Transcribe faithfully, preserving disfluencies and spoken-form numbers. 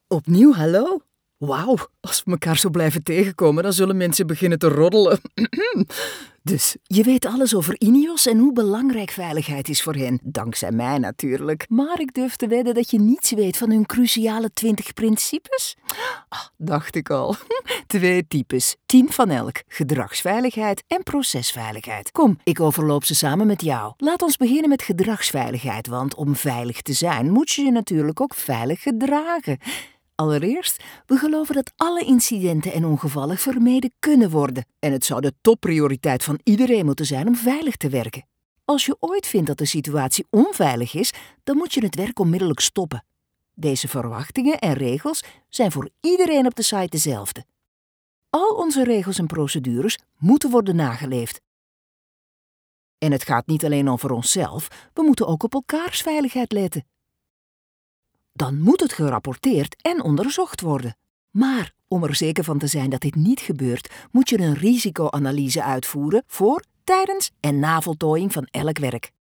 Opnieuw hallo? Wauw, als we elkaar zo blijven tegenkomen, dan zullen mensen beginnen te roddelen. Dus, je weet alles over Ineos en hoe belangrijk veiligheid is voor hen. Dankzij mij natuurlijk. Maar ik durf te wedden dat je niets weet van hun cruciale twintig principes? Ah, dacht ik al. Twee types, tien van elk. Gedragsveiligheid en procesveiligheid. Kom, ik overloop ze samen met jou. Laat ons beginnen met gedragsveiligheid, want om veilig te zijn moet je je natuurlijk ook veilig gedragen. Allereerst, we geloven dat alle incidenten en ongevallen vermeden kunnen worden. En het zou de topprioriteit van iedereen moeten zijn om veilig te werken. Als je ooit vindt dat de situatie onveilig is, dan moet je het werk onmiddellijk stoppen. Deze verwachtingen en regels zijn voor iedereen op de site dezelfde. Al onze regels en procedures moeten worden nageleefd. En het gaat niet alleen over onszelf, we moeten ook op elkaars veiligheid letten. Dan moet het gerapporteerd en onderzocht worden. Maar om er zeker van te zijn dat dit niet gebeurt, moet je een risicoanalyse uitvoeren voor, tijdens en na voltooiing van elk werk.